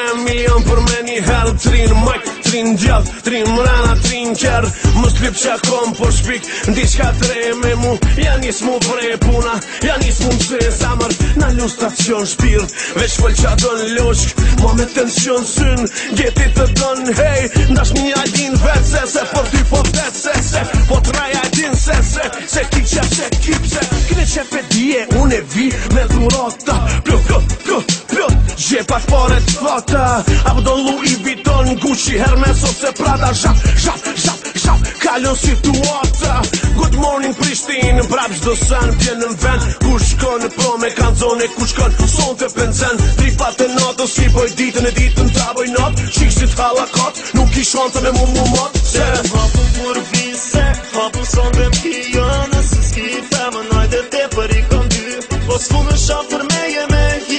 milion për me një herë trin majt, trin djallë, trin mrena, trin kjerë. Më slip që kom po shpik ndiqka tre me mu. Ja nis mu vre puna, ja nis mu mse zamër. Na lu stacion shpirt, veç fol qa don loshk. Ma me tension syn, gjeti të don hej. Ndash një ajdin vetse, se për ty po vetse. Se po traja ajdin se ki qep, se ki pse. Kine qep e dje, unë e vi me dhurata. Plot, gjepat pare të flata. Apo do Louis Vuitton, Gucci, Hermes ose Prada. Shap, kalon situata. Good morning Prishtinë, prap çdo sen vjen në vend. Ku shkon pro me kanzone, ku shkon son të penzen. Tripat e natës, si boj ditën e ditën ta boj not. Qishtit halakat, nuk i shonte me mu mot. Se hapun kur vise, hapun son dhe m'kija. Nëse s'ki femën, ajde te për i kom dy. Po s'ku në shaf për me je me hi.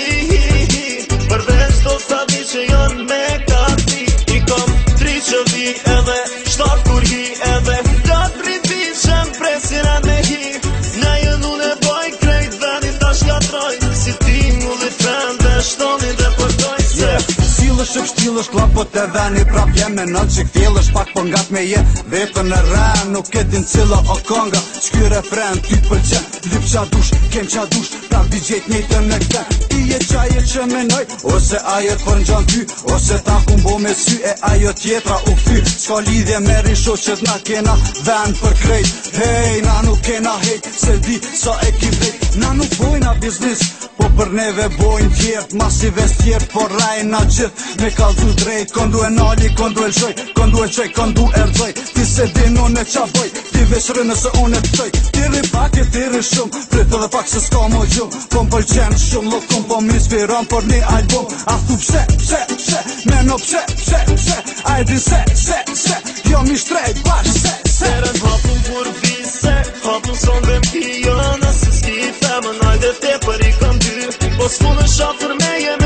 Përveç do stavi që janë me kati. I kom 3 që vi edhe 7 kur hi edhe dat priti që m'presin atë me hi. Na jën unë e boj krejt venit ta shkatroj. Si ti ngulli fen dhe shtoni dhe përdoj se Silësh e kështilësh klapot e veni prap jem me nën që këtjelësh pak po ngat me je vetën e ren. Nuk e din cila o konga qky refren ty pëlqen. Lip qa dush, kem qa dush, prap di gjet njëtën e këten. Ti je qaje që menoj, ose ajo të përngjan ty. Ose ta kumbo me sy e ajo tjetra u këthy. Qka lidhje me rishoqet na kena ven për krejt. Hej, na nuk kena hejt, se di sa e ki vejt. Na nuk bojna biznis, po për neve bojnë tjert. Masive stjert, po rajnë na gjith. Me kaldu drejt, kondu e nali, kondu e lëshoj. Kondu e qoj, kondu e rdzoj. Ti se din unë e qa boj, ti veç rë nëse unë e pëtoj. Tiri pak e tiri shumë, pritë dhe pak se s'ka mo gjumë. Po m'pëlqen shumë, lokum po m'inspiron për një album. A thu pse, me no pse, a e di se, jo mi shtrejt bash se. Seren hapun kur vise, hapun son dhe m'kija. Nëse s'ki femën, ajde te për i kom dy. Po s'ku në shaf për me je me